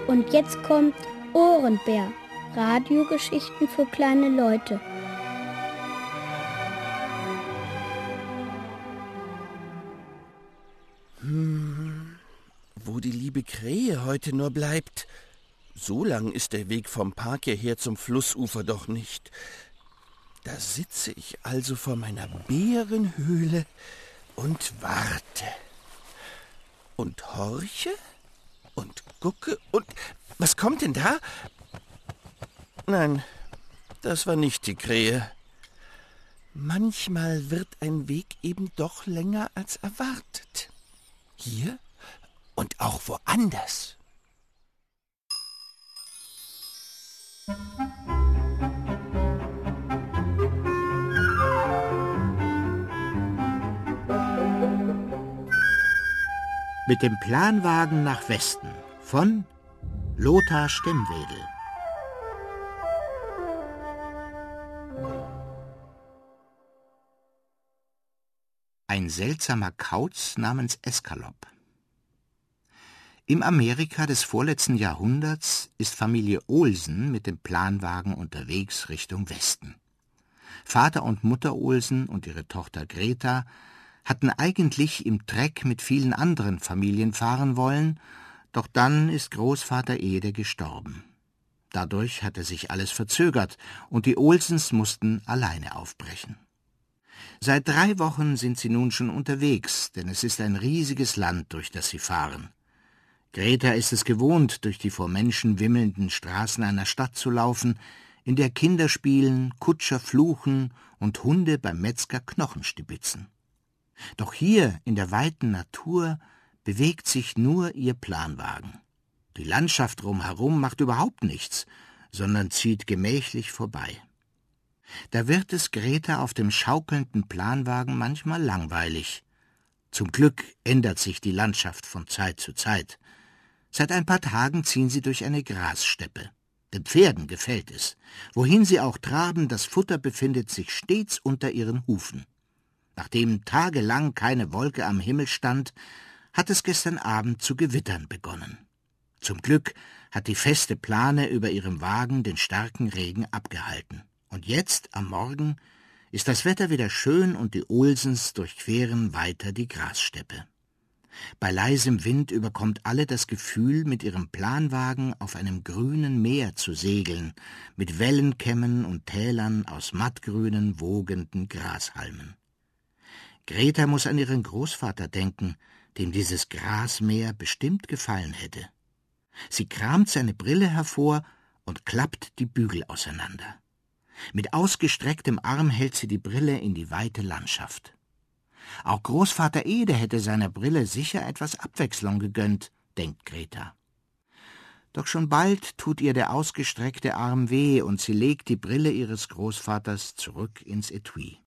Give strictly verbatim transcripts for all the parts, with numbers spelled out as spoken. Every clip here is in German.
Und jetzt kommt Ohrenbär, Radiogeschichten für kleine Leute. Hm, wo die liebe Krähe heute nur bleibt. So lang ist der Weg vom Park hierher zum Flussufer doch nicht. Da sitze ich also vor meiner Bärenhöhle und warte. Und horche und gucke und... Was kommt denn da? Nein, das war nicht die Krähe. Manchmal wird ein Weg eben doch länger als erwartet. Hier und auch woanders. Mit dem Planwagen nach Westen von Lothar Stemmwedel. Ein seltsamer Kauz namens Eskalop. Im Amerika des vorletzten Jahrhunderts ist Familie Olsen mit dem Planwagen unterwegs Richtung Westen. Vater und Mutter Olsen und ihre Tochter Greta hatten eigentlich im Treck mit vielen anderen Familien fahren wollen, doch dann ist Großvater Ede gestorben. Dadurch hatte sich alles verzögert und die Olsens mussten alleine aufbrechen. Seit drei Wochen sind sie nun schon unterwegs, denn es ist ein riesiges Land, durch das sie fahren. Greta ist es gewohnt, durch die vor Menschen wimmelnden Straßen einer Stadt zu laufen, in der Kinder spielen, Kutscher fluchen und Hunde beim Metzger Knochen stibitzen. Doch hier in der weiten Natur bewegt sich nur ihr Planwagen. Die Landschaft drumherum macht überhaupt nichts, sondern zieht gemächlich vorbei. Da wird es Greta auf dem schaukelnden Planwagen manchmal langweilig. Zum Glück ändert sich die Landschaft von Zeit zu Zeit. Seit ein paar Tagen ziehen sie durch eine Grassteppe. Den Pferden gefällt es. Wohin sie auch traben, das Futter befindet sich stets unter ihren Hufen. Nachdem tagelang keine Wolke am Himmel stand, hat es gestern Abend zu gewittern begonnen. Zum Glück hat die feste Plane über ihrem Wagen den starken Regen abgehalten. Und jetzt, am Morgen, ist das Wetter wieder schön und die Olsens durchqueren weiter die Grassteppe. Bei leisem Wind überkommt alle das Gefühl, mit ihrem Planwagen auf einem grünen Meer zu segeln, mit Wellenkämmen und Tälern aus mattgrünen, wogenden Grashalmen. Greta muss an ihren Großvater denken, dem dieses Grasmeer bestimmt gefallen hätte. Sie kramt seine Brille hervor und klappt die Bügel auseinander. Mit ausgestrecktem Arm hält sie die Brille in die weite Landschaft. Auch Großvater Ede hätte seiner Brille sicher etwas Abwechslung gegönnt, denkt Greta. Doch schon bald tut ihr der ausgestreckte Arm weh und sie legt die Brille ihres Großvaters zurück ins Etui.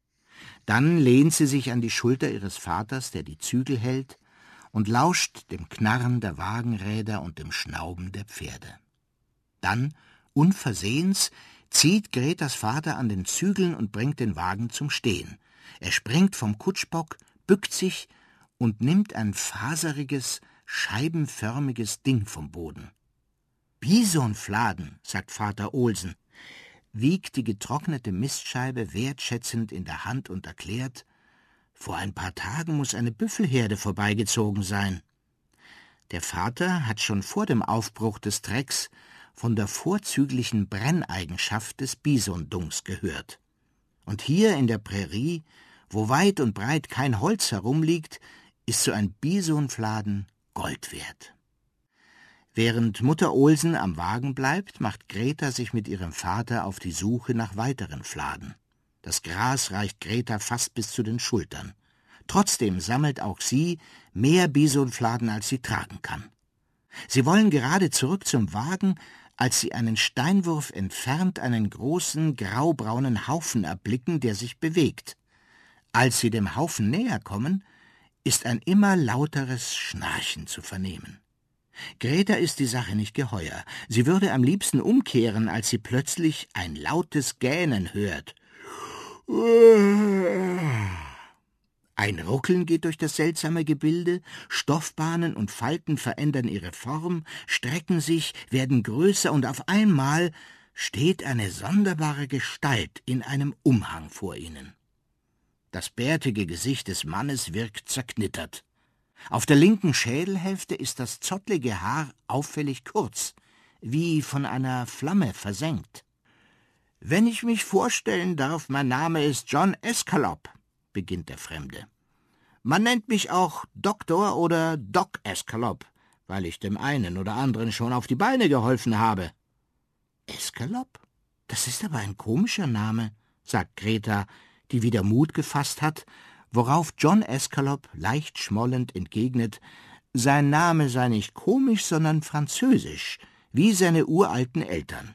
Dann lehnt sie sich an die Schulter ihres Vaters, der die Zügel hält, und lauscht dem Knarren der Wagenräder und dem Schnauben der Pferde. Dann, unversehens, zieht Gretas Vater an den Zügeln und bringt den Wagen zum Stehen. Er springt vom Kutschbock, bückt sich und nimmt ein faseriges, scheibenförmiges Ding vom Boden. »Bisonfladen«, sagt Vater Olsen, wiegt die getrocknete Mistscheibe wertschätzend in der Hand und erklärt, vor ein paar Tagen muss eine Büffelherde vorbeigezogen sein. Der Vater hat schon vor dem Aufbruch des Trecks von der vorzüglichen Brenneigenschaft des Bisondungs gehört. Und hier in der Prärie, wo weit und breit kein Holz herumliegt, ist so ein Bisonfladen Gold wert. Während Mutter Olsen am Wagen bleibt, macht Greta sich mit ihrem Vater auf die Suche nach weiteren Fladen. Das Gras reicht Greta fast bis zu den Schultern. Trotzdem sammelt auch sie mehr Bisonfladen, als sie tragen kann. Sie wollen gerade zurück zum Wagen, als sie einen Steinwurf entfernt einen großen, graubraunen Haufen erblicken, der sich bewegt. Als sie dem Haufen näher kommen, ist ein immer lauteres Schnarchen zu vernehmen. Greta ist die Sache nicht geheuer. Sie würde am liebsten umkehren, als sie plötzlich ein lautes Gähnen hört. Ein Ruckeln geht durch das seltsame Gebilde, Stoffbahnen und Falten verändern ihre Form, strecken sich, werden größer, und auf einmal steht eine sonderbare Gestalt in einem Umhang vor ihnen. Das bärtige Gesicht des Mannes wirkt zerknittert. Auf der linken Schädelhälfte ist das zottlige Haar auffällig kurz, wie von einer Flamme versengt. »Wenn ich mich vorstellen darf, mein Name ist John Escalop«, beginnt der Fremde. »Man nennt mich auch Doktor oder Doc Escalop, weil ich dem einen oder anderen schon auf die Beine geholfen habe.« »Escalop? Das ist aber ein komischer Name«, sagt Greta, die wieder Mut gefasst hat, worauf John Escalop leicht schmollend entgegnet, sein Name sei nicht komisch, sondern französisch, wie seine uralten Eltern.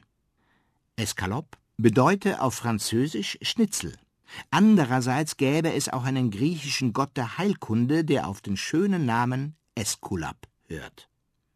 Escalop bedeute auf Französisch Schnitzel. Andererseits gäbe es auch einen griechischen Gott der Heilkunde, der auf den schönen Namen Äskulap hört.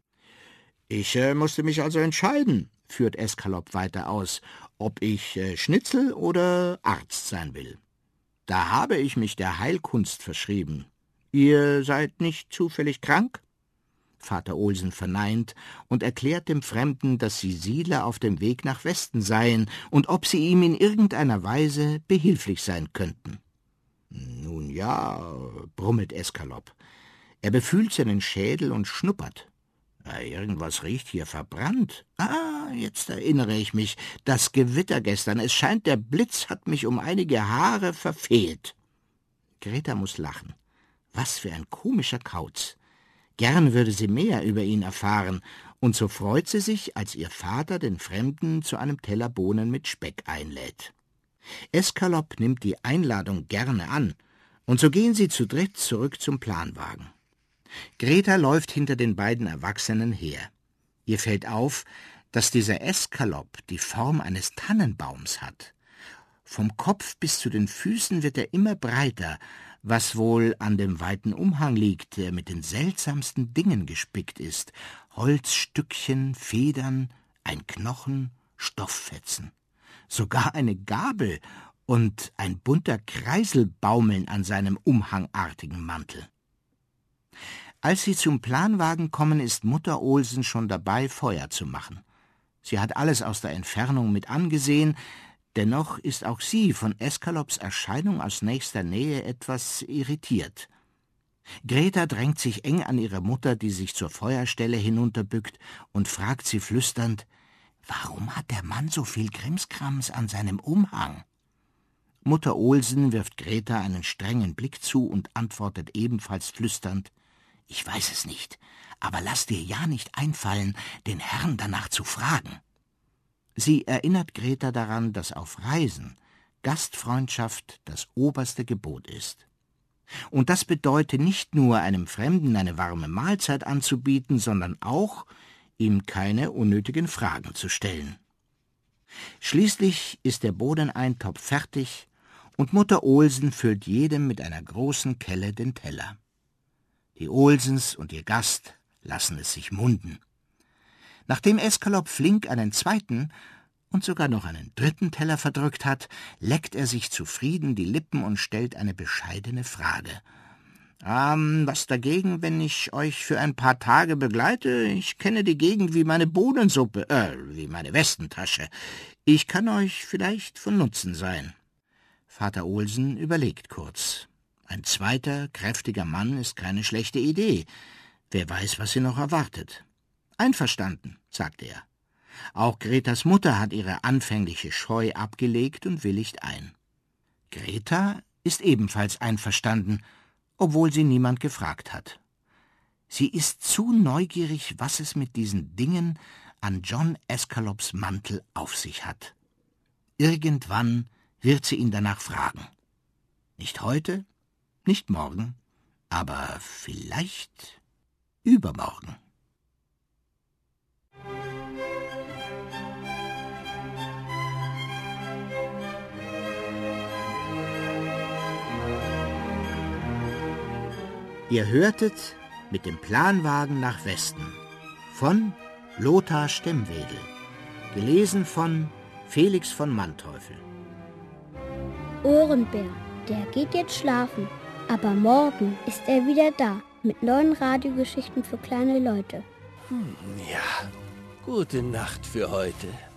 »Ich äh, musste mich also entscheiden«, führt Escalop weiter aus, »ob ich äh, Schnitzel oder Arzt sein will. Da habe ich mich der Heilkunst verschrieben. Ihr seid nicht zufällig krank?« Vater Olsen verneint und erklärt dem Fremden, dass sie Siedler auf dem Weg nach Westen seien und ob sie ihm in irgendeiner Weise behilflich sein könnten. »Nun ja«, brummelt Escalop. Er befühlt seinen Schädel und schnuppert. Ja, »irgendwas riecht hier verbrannt. Ah, jetzt erinnere ich mich. Das Gewitter gestern. Es scheint, der Blitz hat mich um einige Haare verfehlt.« Greta muss lachen. Was für ein komischer Kauz. Gern würde sie mehr über ihn erfahren, und so freut sie sich, als ihr Vater den Fremden zu einem Teller Bohnen mit Speck einlädt. Escalop nimmt die Einladung gerne an, und so gehen sie zu dritt zurück zum Planwagen. Greta läuft hinter den beiden Erwachsenen her. Ihr fällt auf, dass dieser Escalop die Form eines Tannenbaums hat. Vom Kopf bis zu den Füßen wird er immer breiter, was wohl an dem weiten Umhang liegt, der mit den seltsamsten Dingen gespickt ist. Holzstückchen, Federn, ein Knochen, Stofffetzen. Sogar eine Gabel und ein bunter Kreisel baumeln an seinem umhangartigen Mantel. Als sie zum Planwagen kommen, ist Mutter Olsen schon dabei, Feuer zu machen. Sie hat alles aus der Entfernung mit angesehen, dennoch ist auch sie von Escalops Erscheinung aus nächster Nähe etwas irritiert. Greta drängt sich eng an ihre Mutter, die sich zur Feuerstelle hinunterbückt, und fragt sie flüsternd, »Warum hat der Mann so viel Krimskrams an seinem Umhang?« Mutter Olsen wirft Greta einen strengen Blick zu und antwortet ebenfalls flüsternd, »Ich weiß es nicht, aber lass dir ja nicht einfallen, den Herrn danach zu fragen.« Sie erinnert Greta daran, dass auf Reisen Gastfreundschaft das oberste Gebot ist. Und das bedeutet nicht nur, einem Fremden eine warme Mahlzeit anzubieten, sondern auch, ihm keine unnötigen Fragen zu stellen. Schließlich ist der Bohneneintopf fertig und Mutter Olsen füllt jedem mit einer großen Kelle den Teller. Die Olsens und ihr Gast lassen es sich munden. Nachdem Escalop flink einen zweiten und sogar noch einen dritten Teller verdrückt hat, leckt er sich zufrieden die Lippen und stellt eine bescheidene Frage. Ähm, was dagegen, wenn ich euch für ein paar Tage begleite? Ich kenne die Gegend wie meine Bohnensuppe, äh, wie meine Westentasche. Ich kann euch vielleicht von Nutzen sein.« Vater Olsen überlegt kurz. Ein zweiter, kräftiger Mann ist keine schlechte Idee. Wer weiß, was sie noch erwartet. »Einverstanden«, sagt er. Auch Gretas Mutter hat ihre anfängliche Scheu abgelegt und willigt ein. Greta ist ebenfalls einverstanden, obwohl sie niemand gefragt hat. Sie ist zu neugierig, was es mit diesen Dingen an John Escalops Mantel auf sich hat. Irgendwann wird sie ihn danach fragen. Nicht heute, nicht morgen, aber vielleicht übermorgen. Ihr hörtet mit dem Planwagen nach Westen von Lothar Stemmwedel, gelesen von Felix von Manteuffel. Ohrenbär, der geht jetzt schlafen. Aber morgen ist er wieder da, mit neuen Radiogeschichten für kleine Leute. Hm, ja, gute Nacht für heute.